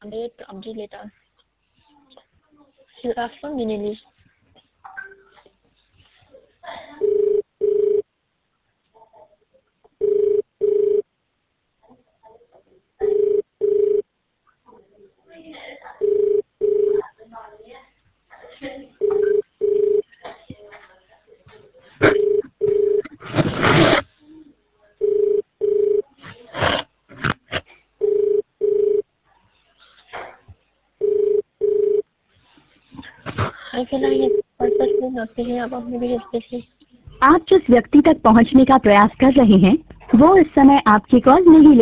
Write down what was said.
Update later. His last one mini list. I feel like he's purposely not picking up, or maybe he's busy. आप जिस व्यक्ति तक पहुंचने का प्रयास कर रहे हैं वो इस समय आपकी कॉल नहीं ले